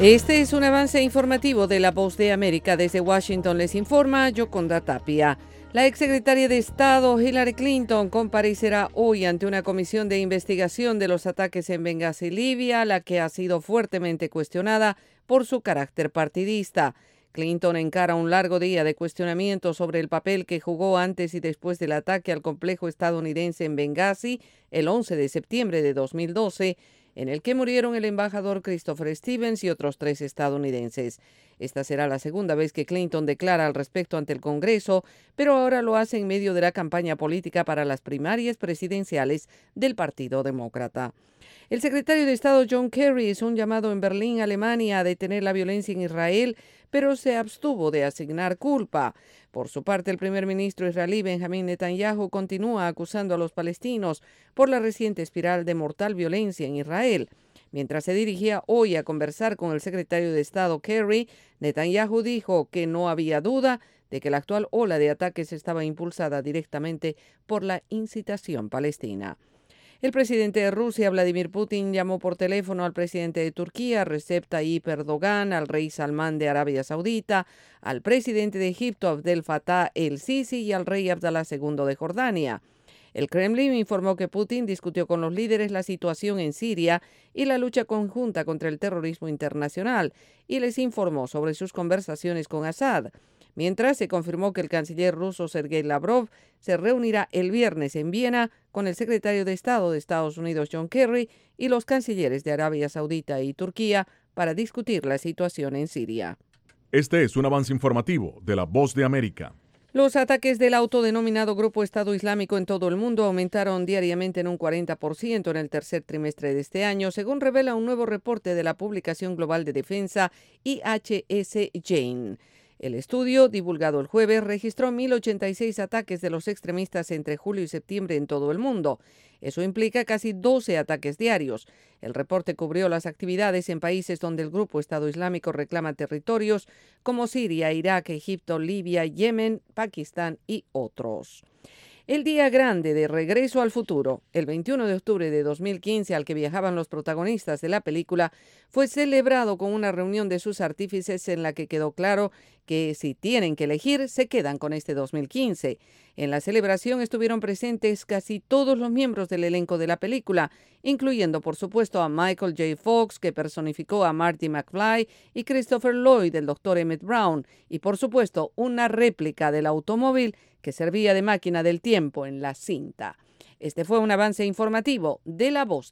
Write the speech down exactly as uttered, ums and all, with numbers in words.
Este es un avance informativo de La Voz de América. Desde Washington les informa Yoconda Tapia. La exsecretaria de Estado Hillary Clinton comparecerá hoy ante una comisión de investigación de los ataques en Benghazi, Libia, la que ha sido fuertemente cuestionada por su carácter partidista. Clinton encara un largo día de cuestionamiento sobre el papel que jugó antes y después del ataque al complejo estadounidense en Benghazi el once de septiembre de dos mil doce, en el que murieron el embajador Christopher Stevens y otros tres estadounidenses. Esta será la segunda vez que Clinton declara al respecto ante el Congreso, pero ahora lo hace en medio de la campaña política para las primarias presidenciales del Partido Demócrata. El secretario de Estado John Kerry hizo un llamado en Berlín, Alemania, a detener la violencia en Israel, pero se abstuvo de asignar culpa. Por su parte, el primer ministro israelí Benjamin Netanyahu continúa acusando a los palestinos por la reciente espiral de mortal violencia en Israel. Mientras se dirigía hoy a conversar con el secretario de Estado Kerry, Netanyahu dijo que no había duda de que la actual ola de ataques estaba impulsada directamente por la incitación palestina. El presidente de Rusia, Vladimir Putin, llamó por teléfono al presidente de Turquía, Recep Tayyip Erdogan, al rey Salmán de Arabia Saudita, al presidente de Egipto, Abdel Fattah el-Sisi, y al rey Abdalá segundo de Jordania. El Kremlin informó que Putin discutió con los líderes la situación en Siria y la lucha conjunta contra el terrorismo internacional, y les informó sobre sus conversaciones con Assad. Mientras, se confirmó que el canciller ruso Sergei Lavrov se reunirá el viernes en Viena con el secretario de Estado de Estados Unidos John Kerry y los cancilleres de Arabia Saudita y Turquía para discutir la situación en Siria. Este es un avance informativo de La Voz de América. Los ataques del autodenominado Grupo Estado Islámico en todo el mundo aumentaron diariamente en un cuarenta por ciento en el tercer trimestre de este año, según revela un nuevo reporte de la Publicación Global de Defensa I H S Jane. El estudio, divulgado el jueves, registró mil ochenta y seis ataques de los extremistas entre julio y septiembre en todo el mundo. Eso implica casi doce ataques diarios. El reporte cubrió las actividades en países donde el Grupo Estado Islámico reclama territorios como Siria, Irak, Egipto, Libia, Yemen, Pakistán y otros. El día grande de Regreso al Futuro, el veintiuno de octubre de dos mil quince, al que viajaban los protagonistas de la película, fue celebrado con una reunión de sus artífices en la que quedó claro que si tienen que elegir, se quedan con este dos mil quince. En la celebración estuvieron presentes casi todos los miembros del elenco de la película, incluyendo por supuesto a Michael J. Fox, que personificó a Marty McFly, y Christopher Lloyd, el doctor Emmett Brown, y por supuesto una réplica del automóvil que servía de máquina del tiempo en la cinta. Este fue un avance informativo de La Voz.